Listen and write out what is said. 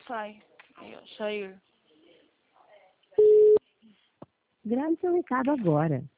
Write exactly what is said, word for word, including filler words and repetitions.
sai. Aí, ó, sair. Grave seu recado agora.